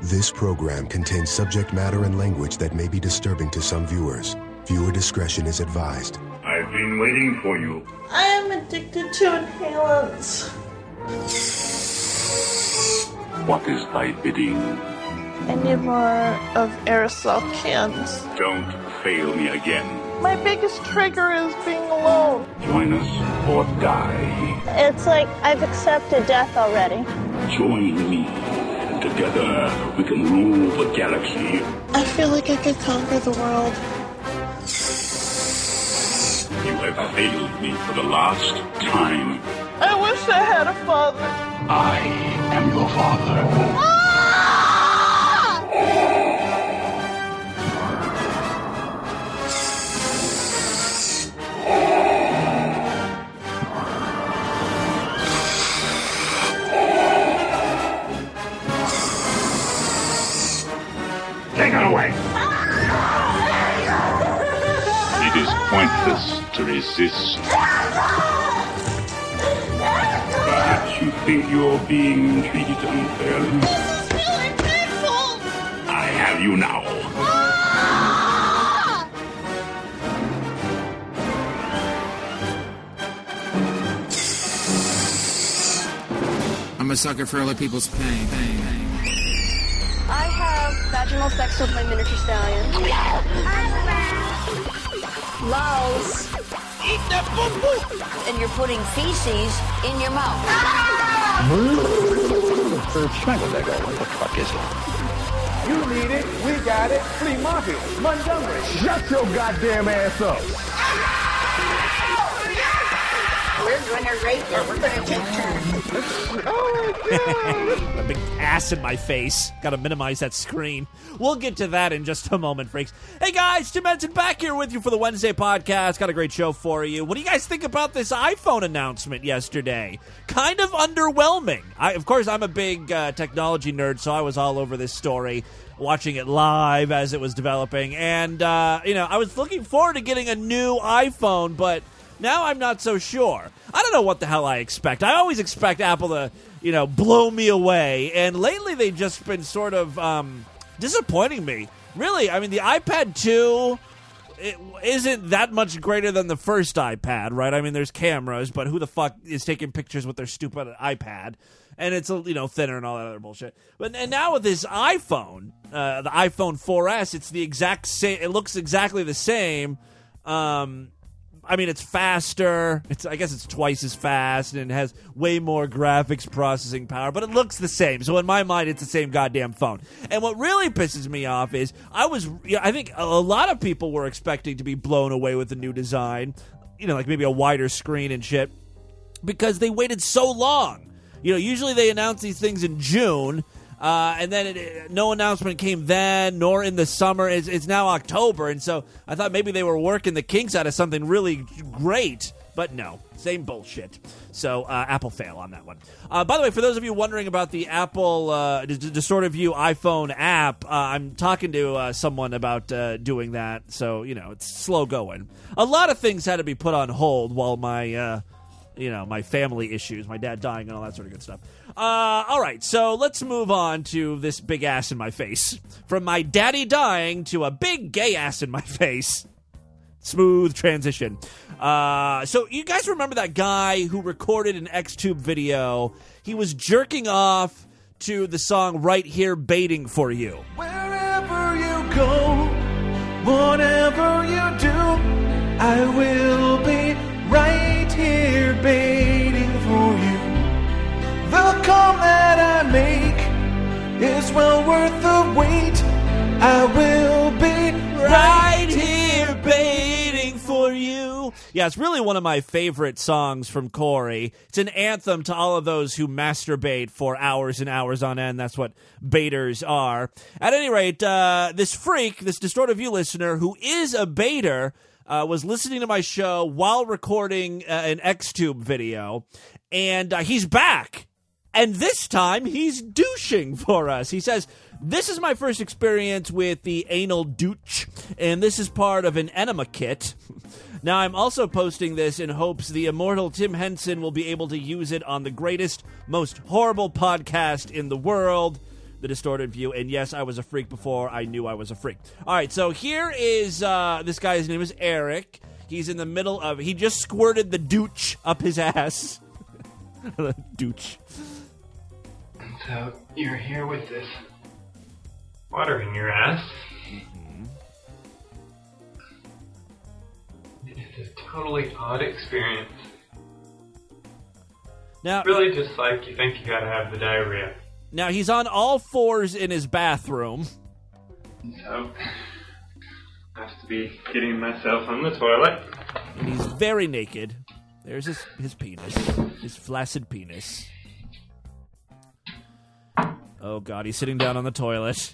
This program contains subject matter and language that may be disturbing to some viewers. Viewer discretion is advised. I've been waiting for you. I am addicted to inhalants. What is thy bidding? I need more of aerosol cans. Don't fail me again. My biggest trigger is being alone. Join us or die. It's like I've accepted death already. Join me. Together, we can rule the galaxy. I feel like I could conquer the world. You have failed me for the last time. I wish I had a father. I am your father. Take it away. It is pointless to resist. Perhaps you think you're being treated unfairly. This is really painful. I have you now. I'm a sucker for other people's pain. I have vaginal sex with my miniature stallion. Lols. Eat that boo-boo. And you're putting feces in your mouth. Strangle that guy. What the fuck is it? You need it. We got it. Flea Market. Montgomery. Shut your goddamn ass up. We're gonna rape her. We're gonna take turns. A big ass in my face. Gotta minimize that screen. We'll get to that in just a moment, freaks. Hey guys, Tim Henson back here with you for the Wednesday podcast. Got a great show for you. What do you guys think about this iPhone announcement yesterday? Kind of underwhelming. Of course, I'm a big technology nerd, so I was all over this story, watching it live as it was developing. And, I was looking forward to getting a new iPhone, but now I'm not so sure. I don't know what the hell I expect. I always expect Apple to, blow me away. And lately they've just been sort of disappointing me. Really, I mean, the iPad 2 isn't that much greater than the first iPad, right? I mean, there's cameras, but who the fuck is taking pictures with their stupid iPad? And it's, thinner and all that other bullshit. And now with this iPhone, the iPhone 4S, it's the exact same. It looks exactly the same. I mean, it's faster. I guess it's twice as fast, and it has way more graphics processing power, but it looks the same. So in my mind, it's the same goddamn phone. And what really pisses me off is I think a lot of people were expecting to be blown away with the new design, like maybe a wider screen and shit, because they waited so long. Usually they announce these things in June, and then no announcement came then, nor in the summer. It's now October, and so I thought maybe they were working the kinks out of something really great, but no, same bullshit. So Apple fail on that one. By the way, for those of you wondering about the Apple Distorted View iPhone app, I'm talking to someone about doing that, so, it's slow going. A lot of things had to be put on hold while my family issues, my dad dying and all that sort of good stuff. All right, so let's move on to this big ass in my face. From my daddy dying to a big gay ass in my face. Smooth transition. So you guys remember that guy who recorded an Xtube video? He was jerking off to the song Right Here Baiting for You. Wherever you go, whatever you do, I will be right here baiting for you. The call that I make is well worth the wait. I will be right here baiting for you. Yeah, it's really one of my favorite songs from Corey. It's an anthem to all of those who masturbate for hours and hours on end. That's what baiters are. At any rate, this freak, this Distorted View listener who is a baiter, was listening to my show while recording an Xtube video, and he's back. And this time, he's douching for us. He says, "This is my first experience with the anal douche, and this is part of an enema kit. Now, I'm also posting this in hopes the immortal Tim Henson will be able to use it on the greatest, most horrible podcast in the world. The Distorted View. And yes, I was a freak before I knew I was a freak. All right, so here is this guy's name is Eric. He's in the middle of... He just squirted the douche up his ass. Douche. So, you're here with this water in your ass. Mm-hmm. It's a totally odd experience. Now, really just like you think you gotta have the diarrhea. Now, he's on all fours in his bathroom. So... I have to be getting myself on the toilet. And he's very naked. There's his penis. His flaccid penis. Oh, God, he's sitting down on the toilet.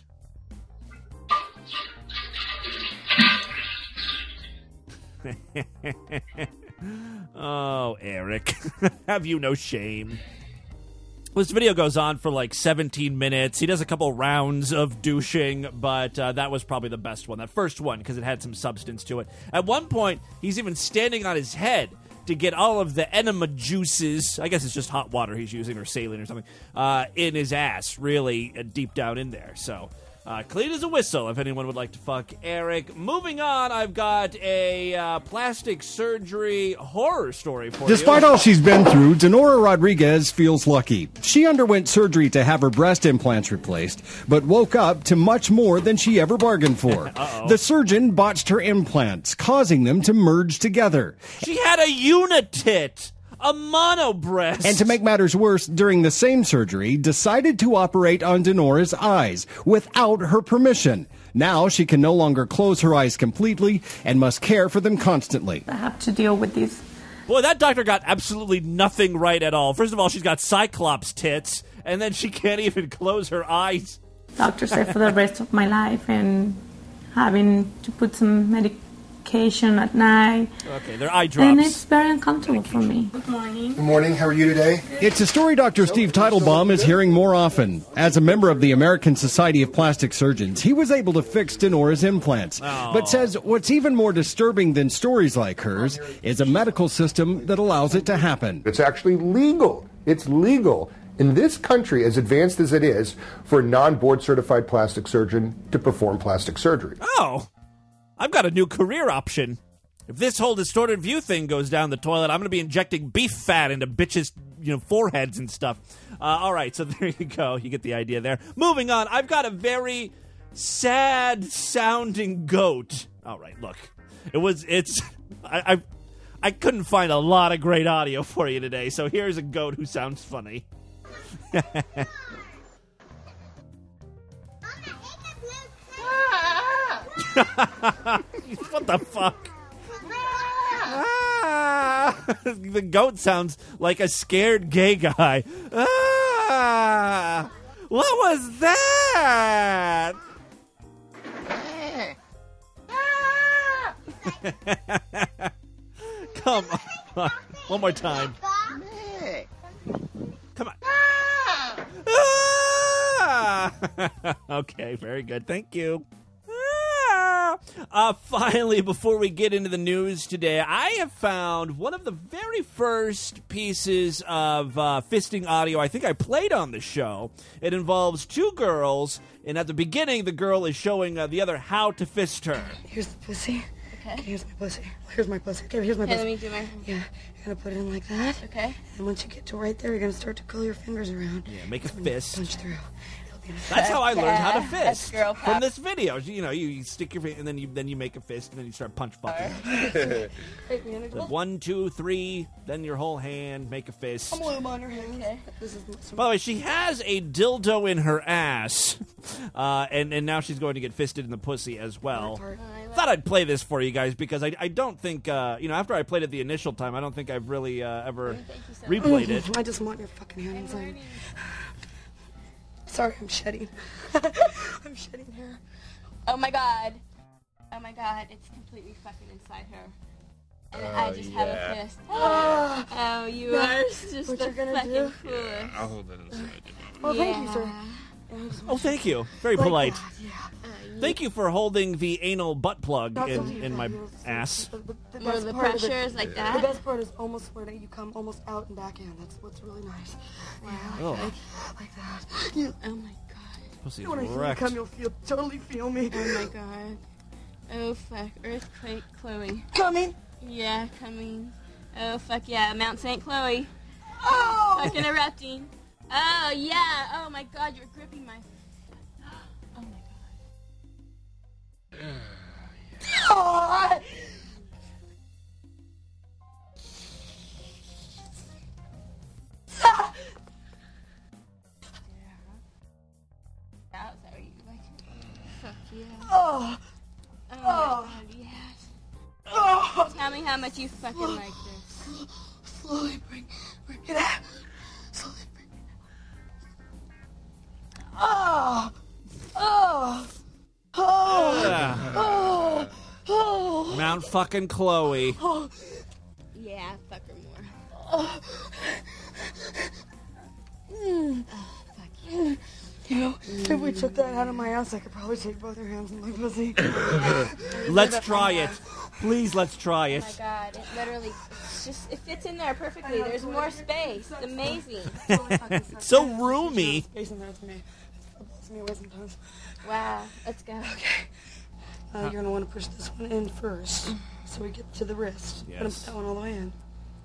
Oh, Eric. Have you no shame? This video goes on for like 17 minutes. He does a couple rounds of douching, but that was probably the best one. That first one, because it had some substance to it. At one point, he's even standing on his head to get all of the enema juices, I guess it's just hot water he's using, or saline or something, in his ass, really deep down in there. So, clean as a whistle, if anyone would like to fuck Eric. Moving on, I've got a plastic surgery horror story for you. Despite all she's been through, Denora Rodriguez feels lucky. She underwent surgery to have her breast implants replaced, but woke up to much more than she ever bargained for. The surgeon botched her implants, causing them to merge together. She had a unitit! A mono breast. And to make matters worse, during the same surgery, decided to operate on Denora's eyes without her permission. Now she can no longer close her eyes completely and must care for them constantly. I have to deal with this. Boy, that doctor got absolutely nothing right at all. First of all, she's got cyclops tits, and then she can't even close her eyes. Doctor said for the rest of my life, and having to put some medication at night. Okay, they're eye drops. And it's very uncomfortable for me. Good morning. Good morning. How are you today? It's a story Dr. Steve Teitelbaum is hearing more often. As a member of the American Society of Plastic Surgeons, he was able to fix Denora's implants. But says what's even more disturbing than stories like hers is a medical system that allows it to happen. It's actually legal. It's legal in this country, as advanced as it is, for a non-board certified plastic surgeon to perform plastic surgery. Oh. I've got a new career option. If this whole Distorted View thing goes down the toilet, I'm going to be injecting beef fat into bitches' foreheads and stuff. All right, so there you go. You get the idea there. Moving on, I've got a very sad-sounding goat. All right, look. I couldn't find a lot of great audio for you today, so here's a goat who sounds funny. What the fuck? The goat sounds like a scared gay guy. What was that? Come on. One more time. Come on. Okay, very good. Thank you. Finally, before we get into the news today, I have found one of the very first pieces of fisting audio I think I played on the show. It involves two girls, and at the beginning, the girl is showing the other how to fist her. Here's the pussy. Okay. Here's my pussy. Here's my pussy. Okay, here's my pussy. Let me do my... Yeah, you're going to put it in like that. Okay. And once you get to right there, you're going to start to curl your fingers around. Yeah, make a fist. Punch through. That's how I learned how to fist. Girl from this video. You stick your finger, and then you make a fist, and then you start punch fucking. 1, 2, 3, then your whole hand, make a fist. I'm lube on your hand. Okay. By the way, she has a dildo in her ass, and now she's going to get fisted in the pussy as well. Thought I'd play this for you guys because I don't think, after I played it the initial time, I don't think I've really ever replayed it. I just want your fucking hand inside. Sorry, I'm shedding. I'm shedding hair. Oh my god. Oh my god, it's completely fucking inside her. And I just have a fist. Oh, you are just what a you're gonna fucking do? fool. Yeah, I'll hold it inside. Well, thank you, sir. Oh, thank you. Very polite. That, yeah. Thank you for holding the anal butt plug in my ass. Where the pressure is like that? The best part is almost where you come almost out and backhand. That's what's really nice. Wow. Oh. Like that. Oh my god. Pussy's When I feel you wrecked. come, you'll totally feel me. Oh my god. Oh fuck. Earthquake Chloe. Coming? Yeah, coming. Oh fuck yeah. Mount St. Chloe. Oh! Fucking erupting. Oh yeah. Oh my god, you're gripping my... Oh my god. Oh! That was how you like it. Fuck yeah. Oh! Oh my Oh. god, yes. Oh! Tell me how much you fucking like this. Slowly bring it out. Slowly bring it out. Oh! Oh! Oh! Yeah. Oh! Oh! Mount fucking Chloe. Oh! Yeah, fuck her more. Oh! Oh, fuck yeah. You know, if we took that out of my ass, I could probably take both her hands in my pussy. Let's try it. Please, let's try Oh it. my god, it literally, it fits in there perfectly. There's more space. It's amazing. It's so roomy. Space in there for me. It blows me away sometimes. Wow, let's go. Okay. You're going to want to push this one in first, so we get to the wrist. Yes. Put that one all the way in.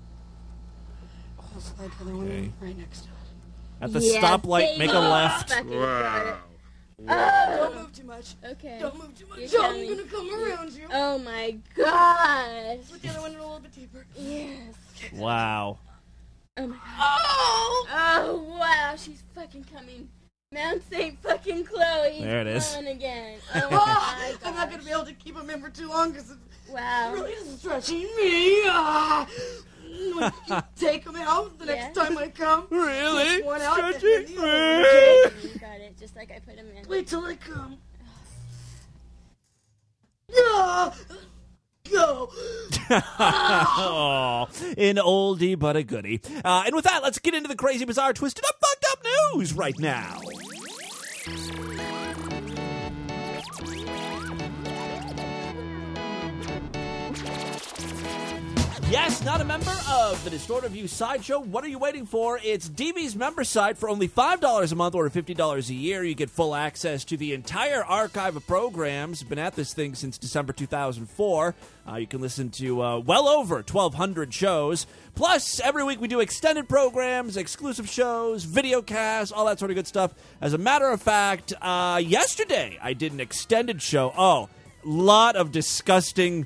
I'll slide the other one in right next to it. At the stoplight, make a left. Wow. Don't move too much. Okay. Don't move too much. You're I'm coming. going to come around you. Oh my god. Put the other one in a little bit deeper. Yes. Wow. Oh my god. Oh! Oh wow, she's fucking coming. Mount St. fucking Chloe. There it is. On again. Oh my god. I'm not going to be able to keep him in for too long because it's Wow. really stretching me. When you take him out the next time I come. Really? Take one out and Stretching then the other one. You got it, just like I put him in. Wait till I come. No! Go! Oh, an oldie but a goodie. And with that, let's get into the crazy, bizarre, twisted up, fucked up news right now. Yes, not a member of the Distorted View Sideshow. What are you waiting for? It's DV's member site. For only $5 a month or $50 a year, you get full access to the entire archive of programs. Been at this thing since December 2004. You can listen to well over 1,200 shows. Plus, every week we do extended programs, exclusive shows, video casts, all that sort of good stuff. As a matter of fact, yesterday I did an extended show. Oh, lot of disgusting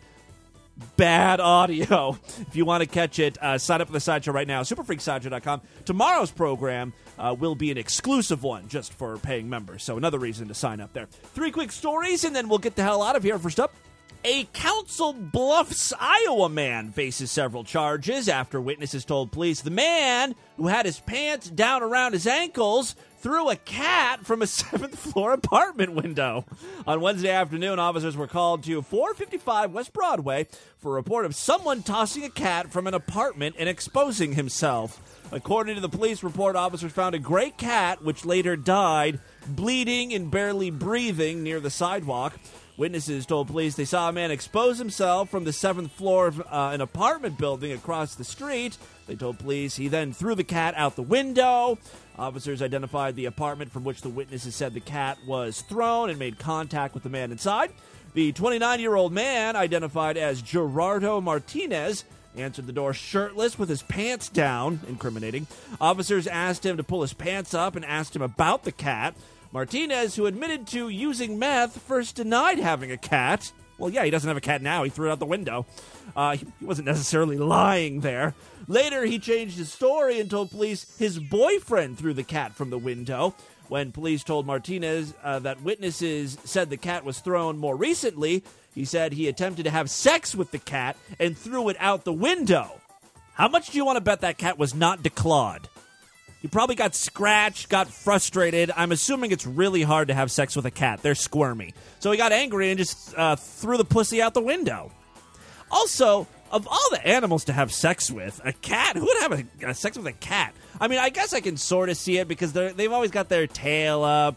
bad audio. If you want to catch it, sign up for the Sideshow right now, superfreaksideshow.com. Tomorrow's program will be an exclusive one just for paying members, so another reason to sign up there. 3 quick stories, and then we'll get the hell out of here. First up, a Council Bluffs, Iowa man faces several charges after witnesses told police the man who had his pants down around his ankles threw a cat from a 7th floor apartment window. On Wednesday afternoon, officers were called to 455 West Broadway for a report of someone tossing a cat from an apartment and exposing himself. According to the police report, officers found a gray cat, which later died, bleeding and barely breathing near the sidewalk. Witnesses told police they saw a man expose himself from the 7th floor of an apartment building across the street. They told police he then threw the cat out the window. Officers identified the apartment from which the witnesses said the cat was thrown and made contact with the man inside. The 29-year-old man, identified as Gerardo Martinez, answered the door shirtless with his pants down, incriminating. Officers asked him to pull his pants up and asked him about the cat. Martinez, who admitted to using meth, first denied having a cat. Well, yeah, he doesn't have a cat now. He threw it out the window. He wasn't necessarily lying there. Later, he changed his story and told police his boyfriend threw the cat from the window. When police told Martinez that witnesses said the cat was thrown more recently, he said he attempted to have sex with the cat and threw it out the window. How much do you want to bet that cat was not declawed? He probably got scratched, got frustrated. I'm assuming it's really hard to have sex with a cat. They're squirmy. So he got angry and just threw the pussy out the window. Also, of all the animals to have sex with, a cat? Who would have a sex with a cat? I mean, I guess I can sort of see it because they've always got their tail up,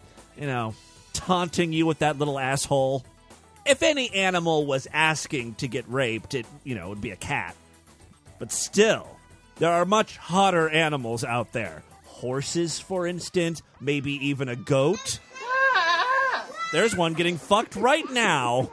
taunting you with that little asshole. If any animal was asking to get raped, it would be a cat. But still, there are much hotter animals out there. Horses, for instance, maybe even a goat. there's one getting fucked right now.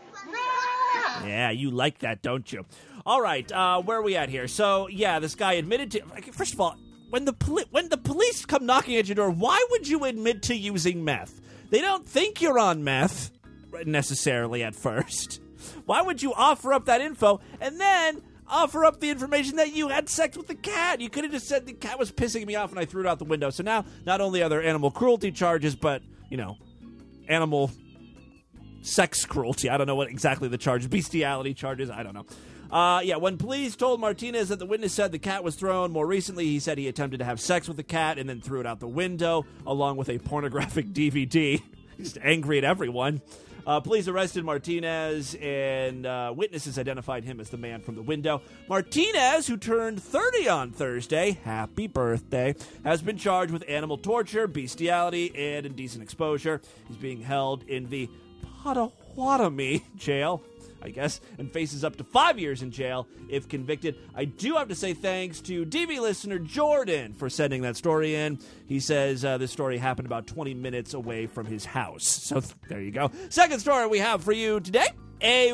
Yeah, you like that, don't you? All right, where are we at here? So, yeah, this guy admitted to... First of all, when the police come knocking at your door, why would you admit to using meth? They don't think you're on meth, necessarily, at first. Why would you offer up that info and then offer up the information that you had sex with the cat? You could have just said the cat was pissing me off and I threw it out the window. So now, not only are there animal cruelty charges, but, animal sex cruelty. I don't know what exactly the charge, bestiality charges, I don't know. When police told Martinez that the witness said the cat was thrown, more recently he said he attempted to have sex with the cat and then threw it out the window, along with a pornographic DVD. He's angry at everyone. Police arrested Martinez, and witnesses identified him as the man from the window. Martinez, who turned 30 on Thursday, happy birthday, has been charged with animal torture, bestiality, and indecent exposure. He's being held in the Potawatomi jail, I guess, and faces up to 5 years in jail if convicted. I do have to say thanks to DV listener Jordan for sending that story in. He says this story happened about 20 minutes away from his house. So there you go. Second story we have for you today. A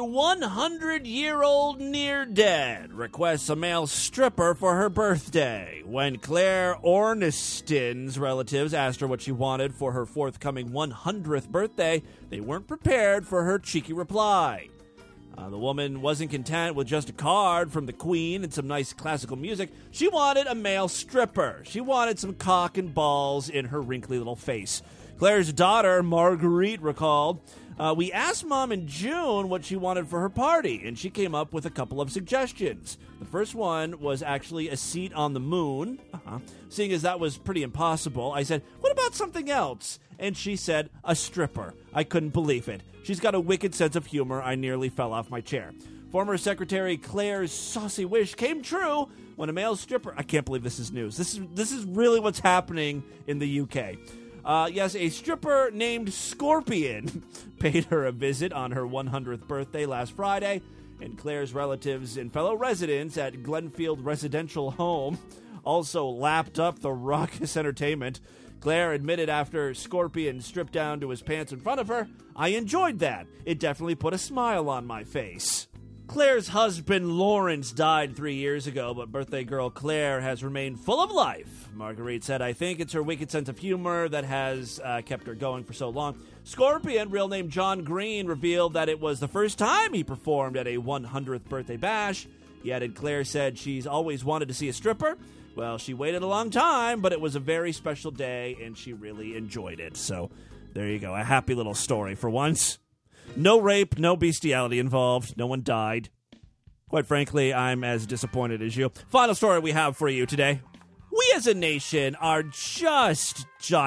100-year-old near-dead requests a male stripper for her birthday. When Claire Orniston's relatives asked her what she wanted for her forthcoming 100th birthday, they weren't prepared for her cheeky reply. The woman wasn't content with just a card from the Queen and some nice classical music. She wanted a male stripper. She wanted some cock and balls in her wrinkly little face. Claire's daughter, Marguerite, recalled, we asked Mom in June what she wanted for her party, and she came up with a couple of suggestions. The first one was actually a seat on the moon. Seeing as that was pretty impossible, I said, what about something else? And she said, a stripper. I couldn't believe it. She's got a wicked sense of humor. I nearly fell off my chair. Former Secretary Claire's saucy wish came true when a male stripper... I can't believe this is news. This is really what's happening in the UK. Yes, a stripper named Scorpion paid her a visit on her 100th birthday last Friday, and Claire's relatives and fellow residents at Glenfield Residential Home also lapped up the raucous entertainment. Claire admitted after Scorpion stripped down to his pants in front of her, I enjoyed that. It definitely put a smile on my face. Claire's husband, Lawrence, died 3 years ago, but birthday girl Claire has remained full of life. Marguerite said, I think it's her wicked sense of humor that has kept her going for so long. Scorpion, real name John Green, revealed that it was the first time he performed at a 100th birthday bash. He added, Claire said she's always wanted to see a stripper. Well, she waited a long time, but it was a very special day, and she really enjoyed it. So there you go. A happy little story for once. No rape, no bestiality involved. No one died. Quite frankly, I'm as disappointed as you. Final story we have for you today. We as a nation are just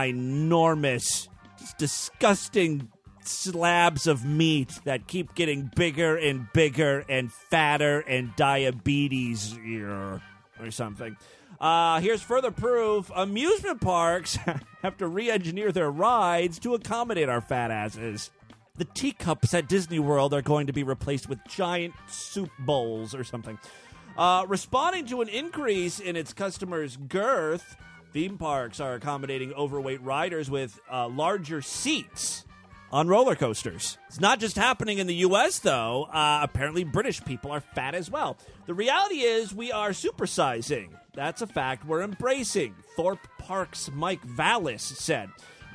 ginormous, just disgusting slabs of meat that keep getting bigger and bigger and fatter and diabetes or something. Here's further proof. Amusement parks have to re-engineer their rides to accommodate our fat asses. The teacups at Disney World are going to be replaced with giant soup bowls or something. Responding to an increase in its customers' girth, theme parks are accommodating overweight riders with larger seats on roller coasters. It's not just happening in the U.S., though. Apparently British people are fat as well. The reality is we are supersizing. That's a fact we're embracing, Thorpe Park's Mike Vallis said.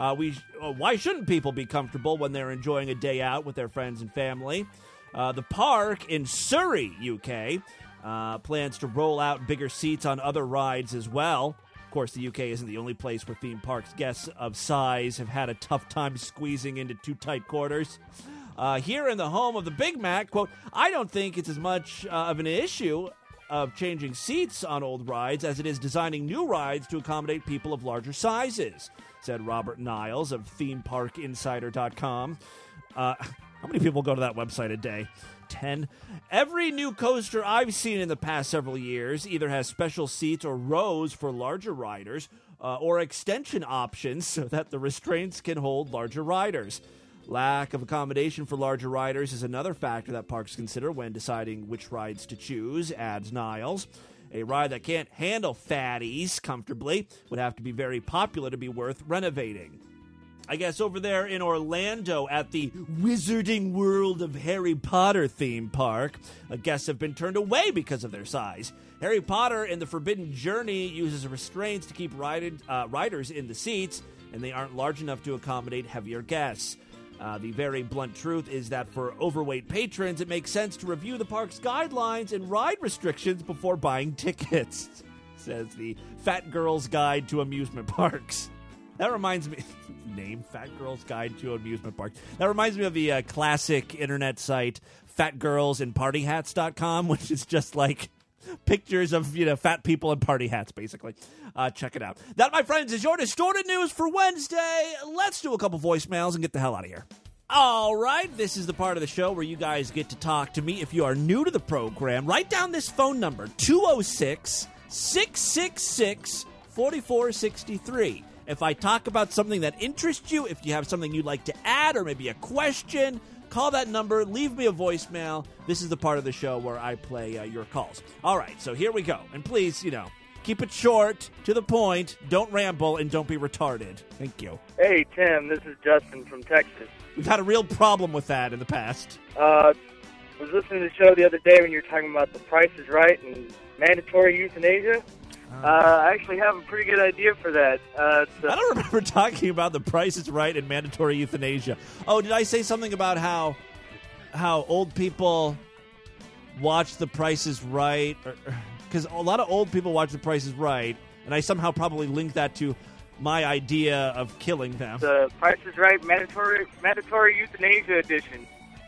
Why shouldn't people be comfortable when they're enjoying a day out with their friends and family? The park in Surrey, UK, plans to roll out bigger seats on other rides as well. Of course, the UK isn't the only place where theme parks guests of size have had a tough time squeezing into too tight quarters. Here in the home of the Big Mac, quote, I don't think it's as much of an issue of changing seats on old rides as it is designing new rides to accommodate people of larger sizes, said Robert Niles of ThemeParkInsider.com. How many people go to that website a day? 10. Every new coaster I've seen in the past several years either has special seats or rows for larger riders or extension options so that the restraints can hold larger riders. Lack of accommodation for larger riders is another factor that parks consider when deciding which rides to choose, adds Niles. A ride that can't handle fatties comfortably would have to be very popular to be worth renovating. I guess over there in Orlando at the Wizarding World of Harry Potter theme park, guests have been turned away because of their size. Harry Potter and the Forbidden Journey uses restraints to keep riders in the seats, and they aren't large enough to accommodate heavier guests. The very blunt truth is that for overweight patrons, it makes sense to review the park's guidelines and ride restrictions before buying tickets, says the Fat Girl's Guide to Amusement Parks. That reminds me, name Fat Girl's Guide to Amusement Park. That reminds me of the classic internet site fatgirlsandpartyhats.com, which is just like pictures of, fat people in party hats, basically. Check it out. That, my friends, is your Distorted News for Wednesday. Let's do a couple voicemails and get the hell out of here. All right, this is the part of the show where you guys get to talk to me. If you are new to the program, write down this phone number, 206-666-4463. If I talk about something that interests you, if you have something you'd like to add or maybe a question, call that number, leave me a voicemail. This is the part of the show where I play your calls. All right, so here we go. And please, keep it short, to the point, don't ramble, and don't be retarded. Thank you. Hey, Tim, this is Justin from Texas. We've had a real problem with that in the past. I was listening to the show the other day when you were talking about the Price is Right and mandatory euthanasia. I actually have a pretty good idea for that. I don't remember talking about the Price is Right and mandatory euthanasia. Oh, did I say something about how old people watch the Price is Right? Because a lot of old people watch the Price is Right, and I somehow probably linked that to my idea of killing them. The Price is Right mandatory euthanasia edition,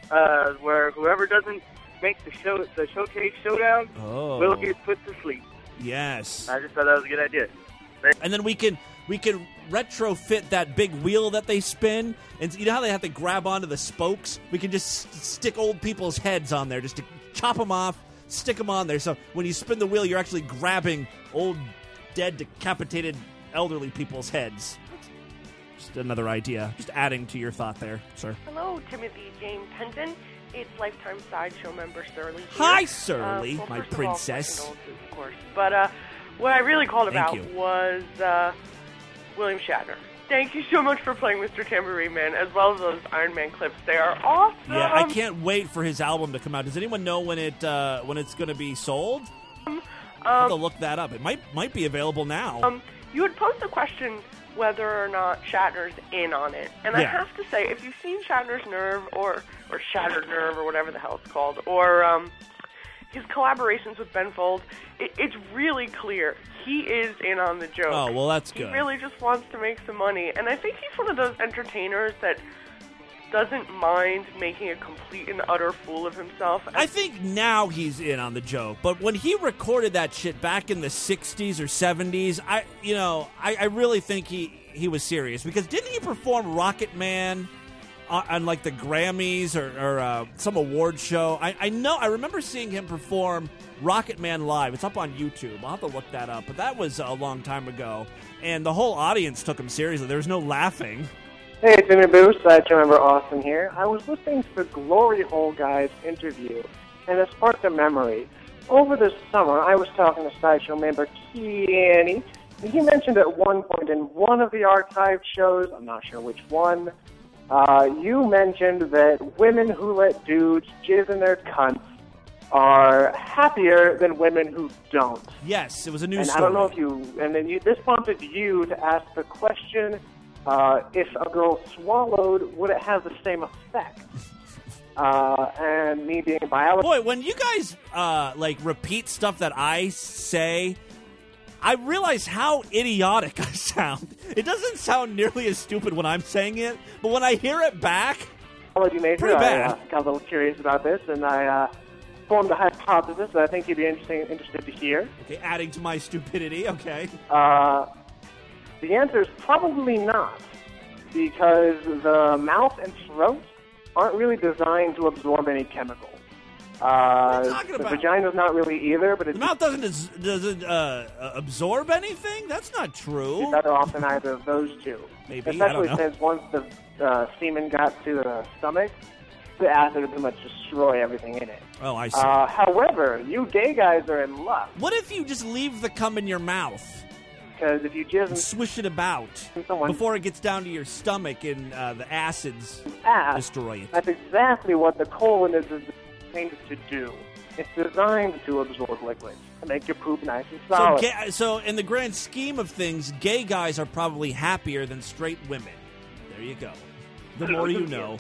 where whoever doesn't make the showcase showdown will get put to sleep. Yes. I just thought that was a good idea. And then we can retrofit that big wheel that they spin, and you know how they have to grab onto the spokes? We can just stick old people's heads on there, just to chop them off, stick them on there. So when you spin the wheel, you're actually grabbing old, dead, decapitated, elderly people's heads. Just another idea. Just adding to your thought there, sir. Hello, Timothy James Penton. It's Lifetime Sideshow member Surly here. Hi, Surly, my first princess. Of all, of course. But what I really called about was William Shatner. Thank you so much for playing Mr. Tambourine Man, as well as those Iron Man clips. They are awesome. Yeah, I can't wait for his album to come out. Does anyone know when it's going to be sold? I'll have to look that up. It might be available now. You would post the question whether or not Shatner's in on it. And I have to say, if you've seen Shatner's Nerve or Shattered Nerve or whatever the hell it's called, or his collaborations with Ben Folds, it's really clear he is in on the joke. Oh, well, that's good. He really just wants to make some money. And I think he's one of those entertainers that doesn't mind making a complete and utter fool of himself. I think now he's in on the joke, but when he recorded that shit back in the 60s or 70s, I really think he was serious, because didn't he perform Rocket Man on like the Grammys or some award show? I remember seeing him perform Rocket Man live. It's up on YouTube. I'll have to look that up, but that was a long time ago, and the whole audience took him seriously. There was no laughing. Hey, it's Jimmy Boo, Sideshow member Austin here. I was listening to the Glory Hole Guy's interview, and it sparked a memory. Over the summer, I was talking to Sideshow member Kenny, and he mentioned at one point in one of the archived shows, I'm not sure which one, you mentioned that women who let dudes jizz in their cunts are happier than women who don't. Yes, it was a news and story. I don't know if this prompted you to ask the question, if a girl swallowed, would it have the same effect? And me being a biologist... Boy, when you guys, repeat stuff that I say, I realize how idiotic I sound. It doesn't sound nearly as stupid when I'm saying it, but when I hear it back, biology major, pretty bad. I got a little curious about this, and I formed a hypothesis that I think you'd be interested to hear. Okay, adding to my stupidity, okay. The answer is probably not, because the mouth and throat aren't really designed to absorb any chemical. The vagina's not really either, but the mouth doesn't absorb anything? That's not true. It's better off than either of those two. Maybe, especially I don't know. since once the semen got to the stomach, the acid would pretty much destroy everything in it. Oh, I see. However, you gay guys are in luck. What if you just leave the cum in your mouth? Because if you jizz swish it about before it gets down to your stomach and the acids destroy it. That's exactly what the colon is designed to do. It's designed to absorb liquids, to make your poop nice and solid. So in the grand scheme of things, gay guys are probably happier than straight women. There you go. The more you know.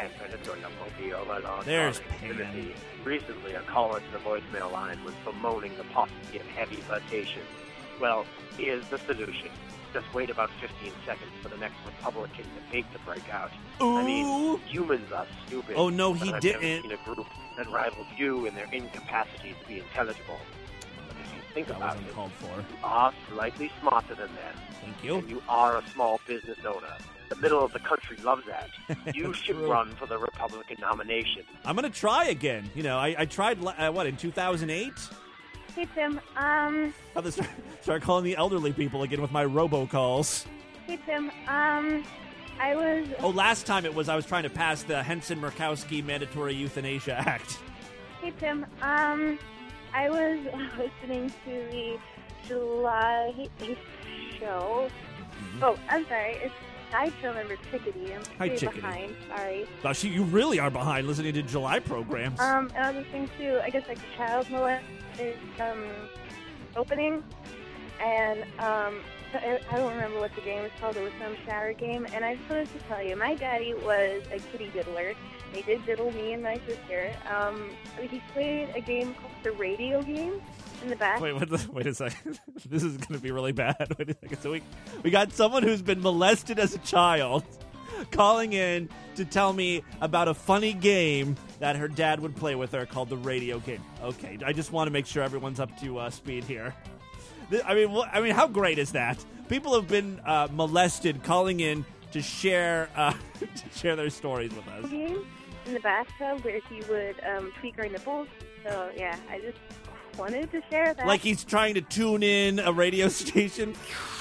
There's Pan. Recently, a caller to the voicemail line was bemoaning the paucity of heavy potation. Well, here's the solution. Just wait about 15 seconds for the next Republican debate to break out. Ooh. I mean, humans are stupid. Oh, no, he but I've didn't. never seen a group that rivals you in their incapacity to be intelligible. But if you think about it, called for. You are slightly smarter than them. Thank you. And you are a small business owner. The middle of the country loves that. You should run for the Republican nomination. I'm going to try again. You know, I tried, in 2008? Hey, Tim. I'll just start calling the elderly people again with my robocalls. Hey, Tim. I was... Oh, last time I was trying to pass the Henson-Murkowski Mandatory Euthanasia Act. Hey, Tim. I was listening to the July 8th show. Mm-hmm. Oh, I'm sorry. It's Sideshow member Chickadee. I'm pretty behind. Sorry. Now, you really are behind listening to July programs. And I was listening to, I guess, like, the Child Molest is opening. And I don't remember what the game was called. It was some shower game. And I just wanted to tell you, my daddy was a kitty diddler. They did diddle me and my sister. He played a game called the Radio Game in the back. Wait a second. This is going to be really bad. Wait a second. So we got someone who's been molested as a child calling in to tell me about a funny game that her dad would play with her called the Radio Game. Okay, I just want to make sure everyone's up to speed here. I mean, how great is that? People have been molested, calling in to share their stories with us. Game in the bathtub where he would tweak our nipples. So yeah, I just wanted to share that. Like he's trying to tune in a radio station.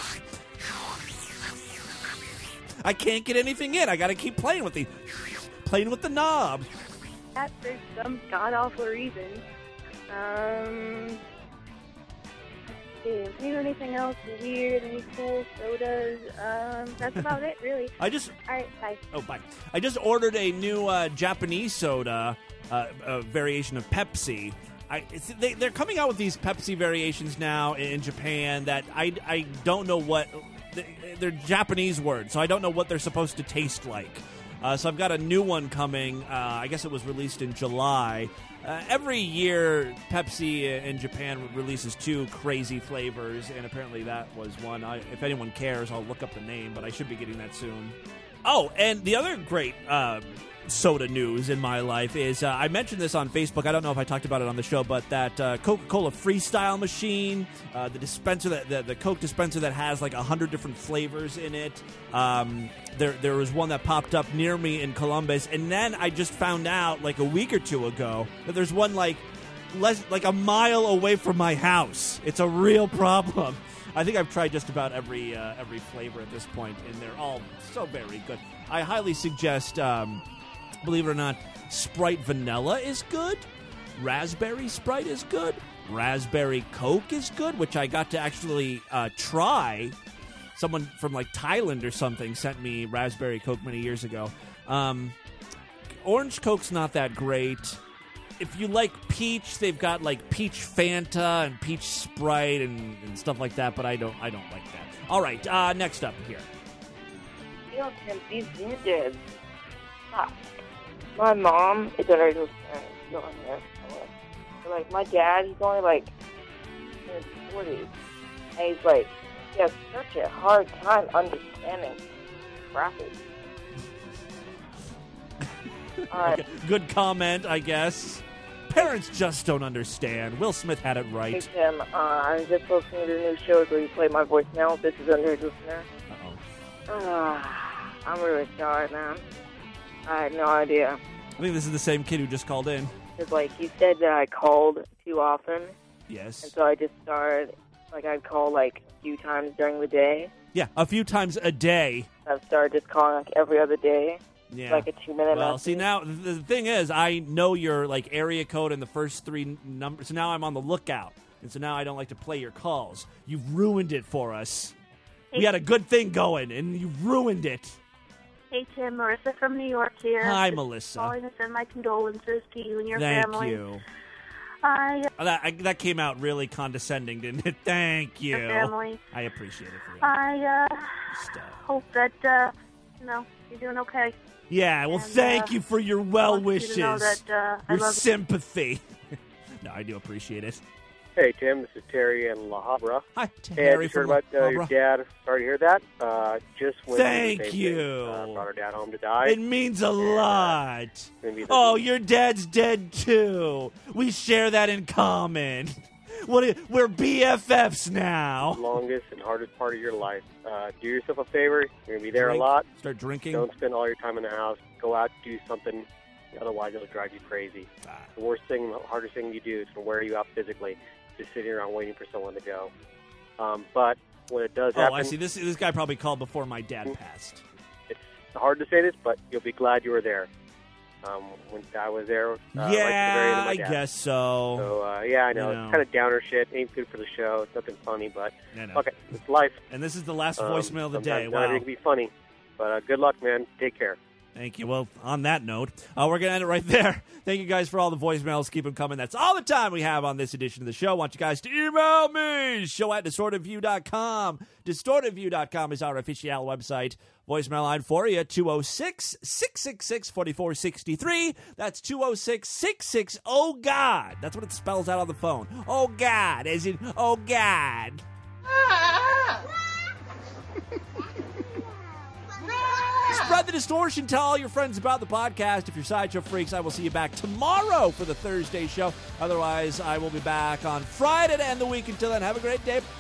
I can't get anything in. I got to keep playing with the knob. That for some god awful reason. Do you anything else weird? Any cool sodas? That's about it, really. All right, bye. Oh, bye. I just ordered a new Japanese soda, a variation of Pepsi. They're coming out with these Pepsi variations now in Japan that I don't know what... They're Japanese words, so I don't know what they're supposed to taste like. So I've got a new one coming. I guess it was released in July. Every year, Pepsi in Japan releases 2 crazy flavors, and apparently that was one. If anyone cares, I'll look up the name, but I should be getting that soon. Oh, and the other great soda news in my life is, I mentioned this on Facebook, I don't know if I talked about it on the show, but that Coca-Cola Freestyle machine, the dispenser, the Coke dispenser that has like 100 different flavors in it, there was one that popped up near me in Columbus, and then I just found out like a week or 2 ago that there's one like a mile away from my house. It's a real problem. I think I've tried just about every flavor at this point, and they're all so very good. I highly suggest, believe it or not, Sprite Vanilla is good. Raspberry Sprite is good. Raspberry Coke is good, which I got to actually try. Someone from like Thailand or something sent me Raspberry Coke many years ago. Orange Coke's not that great. If you like peach, they've got like peach Fanta and peach Sprite and stuff like that, but I don't like that. All right, next up here. You know, Tim, these new kids. My mom is already still in there. Like, my dad, he's only like in his 40s. And he's like, he has such a hard time understanding graphics. Good comment, I guess. Parents just don't understand. Will Smith had it right. Hey, Tim, I was just listening to the new shows where you play my voicemail. This is a new listener. I'm really sorry, man. I had no idea. I think this is the same kid who just called in. Because, like, he said that I called too often. Yes. And so I just started, like, I'd call, like, a few times during the day. Yeah, a few times a day. I've started just calling, like, every other day. Yeah. Like a 2-minute Well, message. see, now, the thing is, I know your, like, area code and the first 3 numbers, so now I'm on the lookout. And so now I don't like to play your calls. You've ruined it for us. We had a good thing going, and you've ruined it. Hey, Tim. Marissa from New York here. Hi, Just Melissa. Calling to send my condolences to you and your Thank family. you. That came out really condescending, didn't it? Thank you. Your family. I appreciate it for you. I hope that, you're doing okay. Yeah, well, And, thank you for your well wishes, you to know that, I your love you. sympathy. No, I do appreciate it. Hey, Tim, this is Terry in La Habra. Hi, Hey, I just heard about your dad. Sorry to hear that. Just went Thank through the same you. thing. Brought her dad home to die. It means a lot. Oh, your dad's dead too. We share that in common. We're BFFs now. Longest and hardest part of your life. Do yourself a favor. You're going to be there Drink. a lot. Start drinking. Don't spend all your time in the house. Go out, do something. Otherwise, it'll drive you crazy. The worst thing, the hardest thing you do is to wear you out physically. Just sitting around waiting for someone to go. But when it does happen... I see. This guy probably called before my dad passed. It's hard to say this, but you'll be glad you were there. When I was there, right to the very end of my I dad. guess so. So, I know. It's kind of downer shit. Ain't good for the show. It's nothing funny, but okay, it's life. And this is the last voicemail of the day. Sometimes Wow. not everything can be funny, but good luck, man. Take care. Thank you. Well, on that note, we're going to end it right there. Thank you guys for all the voicemails. Keep them coming. That's all the time we have on this edition of the show. I want you guys to email me. show@distortedview.com. Distortedview.com is our official website. Voicemail line for you, 206-666-4463. That's 206-66. Oh, God. That's what it spells out on the phone. Oh, God. As in, oh, God. Spread the distortion. Tell all your friends about the podcast. If you're Sideshow Freaks, I will see you back tomorrow for the Thursday show. Otherwise, I will be back on Friday to end the week. Until then, have a great day.